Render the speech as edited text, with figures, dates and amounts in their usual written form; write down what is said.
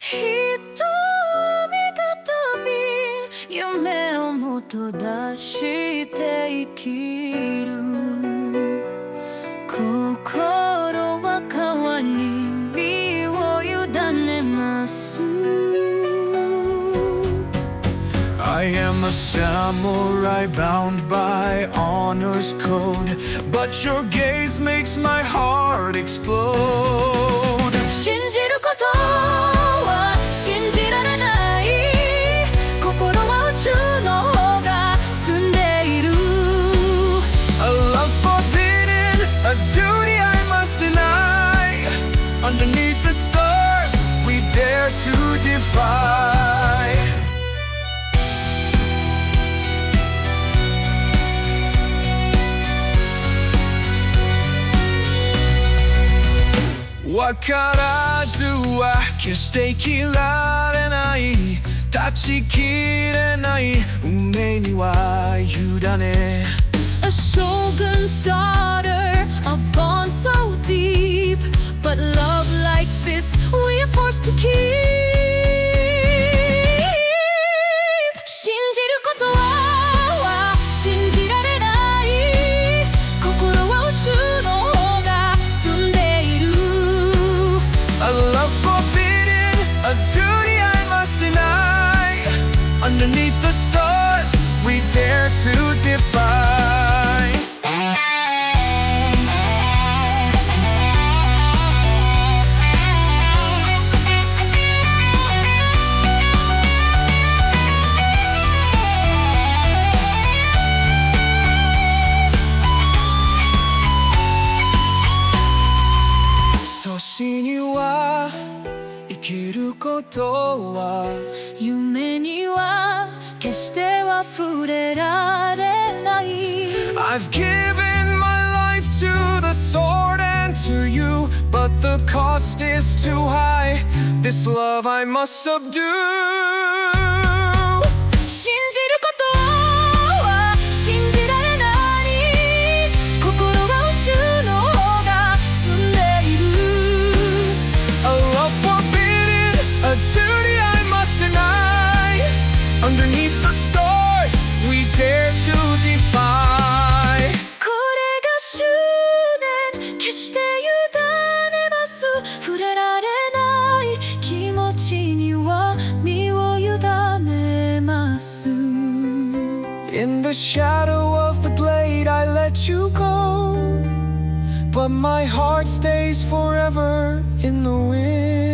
人は見たたび夢をもと出して生きる。心は川に身を委ねます。 I am a samurai bound by honor's code, but your gaze makes my heart explode. 信じることは信じられない。心は宇宙の方が澄んでいる。 A love forbidden, a duty I must deny. Underneath the stars, we dare to defy.わからずは決して生きられない。断ち切れない運命には委ね。 A shogun's daughter, a bond so deep, but love like this we are forced to keep. 信じることは信じられない。心は宇宙の方が澄んでいる。 A love forbidden, a duty I must deny. Underneath the stars, we dare to defy. そしには生きることは夢には決して忘れられない。 I've given my life to the sword and to you, but the cost is too high. This love I must subdue. 信じることは信じられない。心は宇宙の方が澄んでいる。 A love forbidden, a duty I must deny. Underneath the stars, we dare to defy. これが執念、決して委ねます。触れられない気持ちには身を委ねます。 In the shadow of the blade, I let you go, but my heart stays forever in the wind.